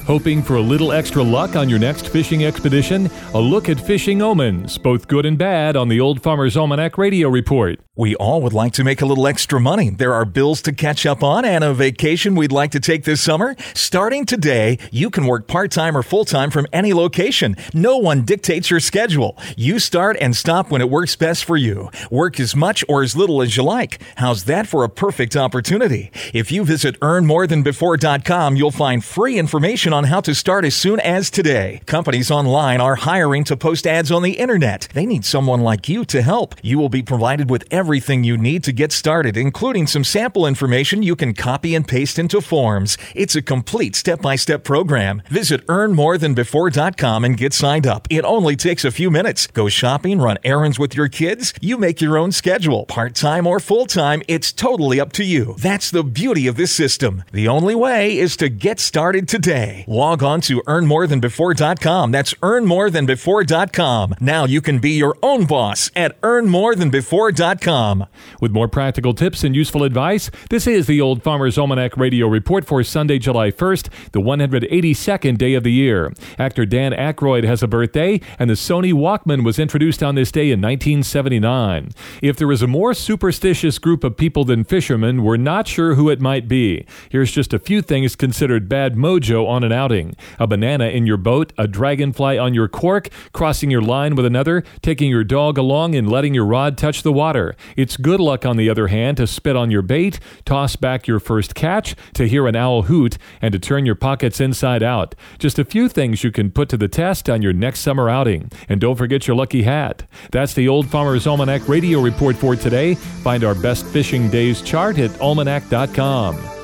Hoping for a little extra luck on your next fishing expedition? A look at fishing omens, both good and bad, on the Old Farmer's Almanac Radio Report. We all would like to make a little extra money. There are bills to catch up on and a vacation we'd like to take this summer. Starting today, you can work part-time or full-time from any location. No one dictates your schedule. You start and stop when it works best for you. Work as much or as little as you like. How's that for a perfect opportunity? If you visit earnmorethanbefore.com, you'll find free information on how to start as soon as today. Companies online are hiring to post ads on the internet. They need someone like you to help. You will be provided with everything you need to get started, including some sample information you can copy and paste into forms. It's a complete step-by-step program. Visit earnmorethanbefore.com and get signed up. It only takes a few minutes. Go shopping, run errands with your kids. You make your own schedule. Part-time or full-time, it's totally up to you. That's the beauty of this system. The only way is to get started today. Log on to earnmorethanbefore.com. That's earnmorethanbefore.com. Now you can be your own boss at earnmorethanbefore.com. With more practical tips and useful advice, this is the Old Farmer's Almanac Radio Report for Sunday, July 1st, the 182nd day of the year. Actor Dan Aykroyd has a birthday, and the Sony Walkman was introduced on this day in 1979. If there is a more superstitious group of people than fishermen, we're not sure who it might be. Here's just a few things considered bad mojo on an outing: a banana in your boat, a dragonfly on your cork, crossing your line with another, taking your dog along and letting your rod touch the water. It's good luck, on the other hand, to spit on your bait, toss back your first catch, to hear an owl hoot, and to turn your pockets inside out. Just a few things you can put to the test on your next summer outing. And don't forget your lucky hat. That's the Old Farmer's Almanac Radio Report for today. Find our best fishing days chart at almanac.com.